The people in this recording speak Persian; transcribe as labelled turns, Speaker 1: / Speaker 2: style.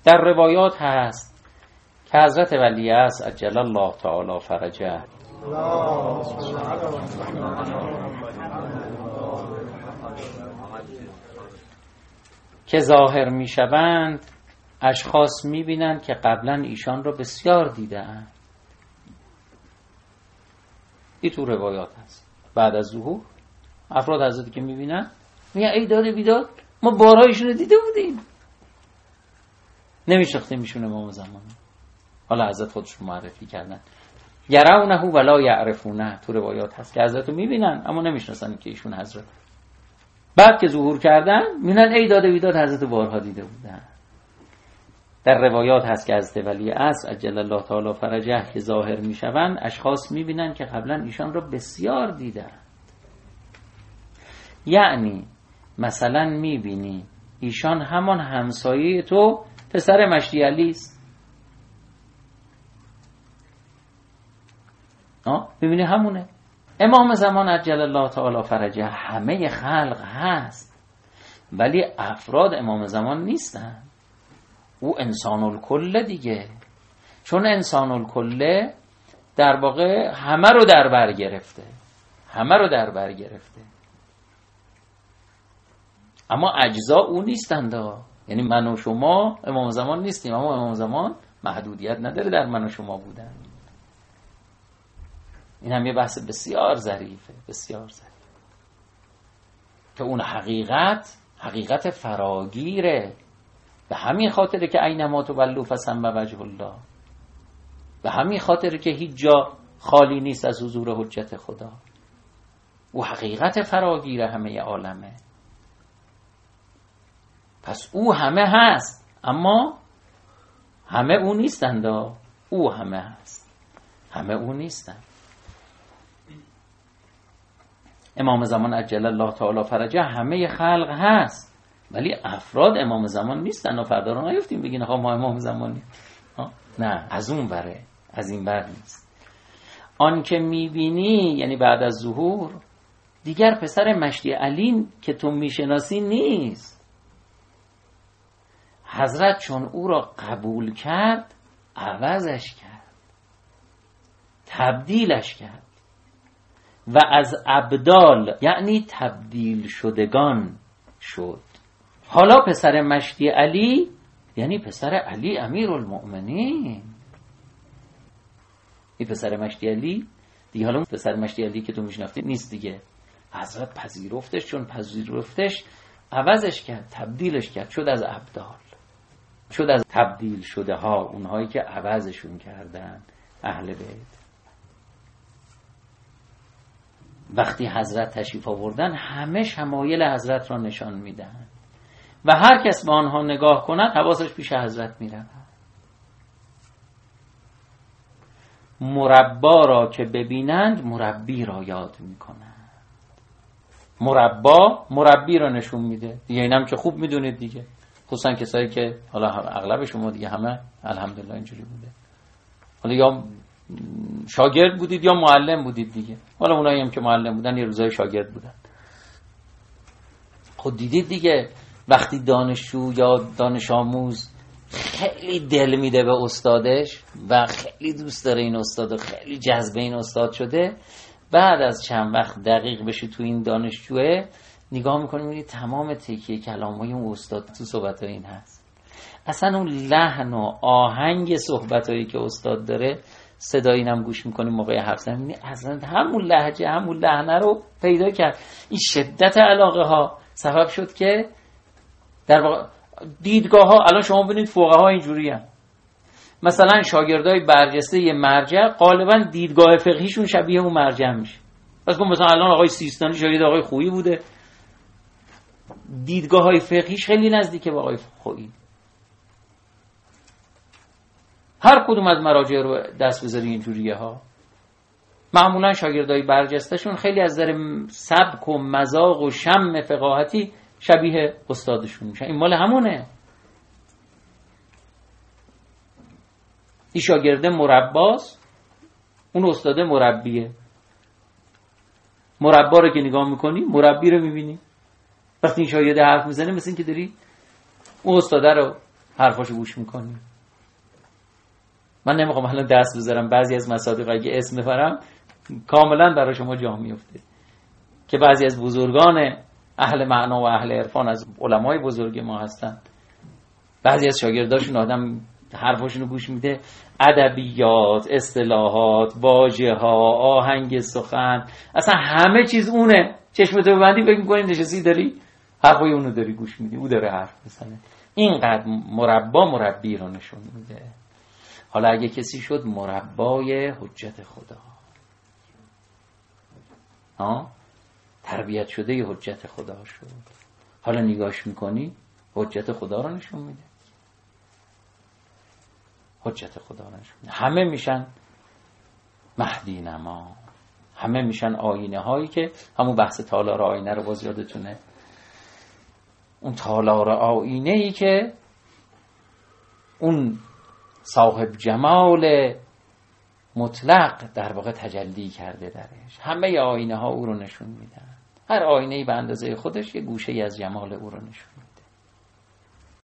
Speaker 1: در روایات هست که حضرت ولیعصر عجل الله تعالی فرجه که ظاهر می شوند، اشخاص می بینند که قبلا ایشان را بسیار دیدند. این تو روایات هست. بعد از ظهور افراد حضرتی که می بینند میگن ای داده بیداد، ما بارها ایشون رو دیده بودیم، نمیشناختیم ایشون امام زمان. حالا حضرت خودشون معرفی کردن یرونه ولا یعرفونه. تو روایات هست که حضرت رو میبینن اما نمیشناسن که ایشون حضرت. بعد که ظهور کردن میبینن ای داده بیداد، حضرت بارها دیده بودن. در روایات هست که حضرت ولیعصر عجل الله تعالی فرجه که ظاهر میشوند، اشخاص میبینن که قبلا ایشان را بسیار دیدن. یعنی مثلا میبینی ایشان همان همسایه تو پسر مشتی علی است. ببینی همونه. امام زمان عجل الله تعالی فرجه همه خلق هست ولی افراد امام زمان نیستن. او انسان الکل دیگه، چون انسان الکل در واقع همه رو در بر گرفته، همه رو در بر گرفته، اما اجزا او نیستند. یعنی من و شما امام زمان نیستیم، اما امام زمان محدودیت نداره در من و شما بودن. این هم یه بحث بسیار ظریفه، بسیار ظریف، که اون حقیقت فراگیره. به همین خاطره که اینما تولوا فثم وجه الله، به همین خاطره که هیچ جا خالی نیست از حضور حجت خدا. او حقیقت فراگیر همه عالمه. پس او همه هست اما همه او نیستند. او همه هست، همه او نیستند. امام زمان عجل الله تعالی فرجه همه خلق هست ولی افراد امام زمان نیستن. و فردا رو نیفتیم بگین ما امام زمانی. نه، از اون بره، از این بر نیست. آن که میبینی یعنی بعد از ظهور دیگر پسر مشتی علی که تو میشناسی نیست. حضرت چون او را قبول کرد عوضش کرد، تبدیلش کرد و از ابدال یعنی تبدیل شدگان شد. حالا پسر مشتی علی یعنی پسر علی امیرالمؤمنین. این پسر مشتی علی دیگه، حالا پسر مشتی علی که تو میشناختی نیست دیگه. حضرت پذیرفتش، چون پذیرفتش عوضش کرد، تبدیلش کرد، شد از ابدال، شد از تبدیل شده ها، اونهایی که عوضشون کردن اهل بیت. وقتی حضرت تشریف آوردن همه شمایل حضرت را نشان میدن و هر کس به آنها نگاه کند حواسش پیش حضرت میرود. مربا را که ببینند مربی را یاد میکنند. مربی را نشون میده دیگه. اینم که خوب میدونید دیگه، خصوصا کسایی که حالا اغلب شما دیگه همه الحمدلله اینجوری بوده، حالا یا شاگرد بودید یا معلم بودید دیگه. حالا اونایی هم که معلم بودن یه روزای شاگرد بودن. خود دیدید دیگه وقتی دانشجو یا دانش آموز خیلی دل میده به استادش و خیلی دوست داره این استاد و خیلی جذب این استاد شده، بعد از چند وقت دقیق بشه تو این دانشجوه نگاه میکنی میبینی تمام تکیه کلامای اون استاد تو صحبتای این هست. اصلا اون لحن و آهنگ صحبتایی که استاد داره، صدای اینم گوش میکنیم موقع حرف زدن میبینی اصلا همون لهجه، همون لحنه رو پیدا کرد. این شدت علاقه ها سبب شد که در واقع دیدگاه ها، الان شما ببینید فقها اینجوری هم. مثلا شاگردای برجسته یه مرجع غالبا دیدگاه فقهیشون شبیه اون مرجع میشه. پس مثلا الان آقای سیستانی شاگرد آقای خویی بوده، دیدگاه های فقهیش خیلی نزدیکه به آقای خویی. هر کدوم از مراجع رو دست بذاری اینجوریه ها. معمولا شاگردای برجستهشون خیلی از نظر سبک و مذاق و شم فقاهتی شبیه استادشون میشن. این مال همونه. این شاگرده مرباست، اون استاده مربیه. مربا رو که نگاه میکنی مربی رو میبینی. وقتی این شاگرده حرف میزنه مثل این که داری اون استاده رو حرفاشو گوش میکنی؟ من نمیخوام الان دست بذارم، بعضی از مصادیق اگه اسم ببرم کاملا برای شما جا میفته که بعضی از بزرگان اهل معنا و اهل عرفان از علمای بزرگ ما هستن، بعضی از شاگرداشون آدم حرفاشونو گوش میده، ادبیات، اصطلاحات، واژه‌ها، آهنگ سخن، اصلا همه چیز اونه. چشمتو ببندی فکر می‌کنی نشستی داری حرفای اونو داری گوش میدی، او داره حرف میزنه. اینقدر مربی رو نشون میده. حالا اگه کسی شد مربای حجت خدا، تربیت شده حجت خدا شد، حالا نگاش میکنی حجت خدا رو نشون میده. حجت خدا رو نشون میده. همه میشن مهدی نما، همه میشن آینه هایی که همون بحث تالار آینه رو باز یادتونه، اون تالار آینه ای که اون صاحب جمال مطلق در واقع تجلی کرده درش. همه آینه ها او رو نشون میدن، هر آینه ای به اندازه خودش یه گوشه ای از جمال او رو نشون میده.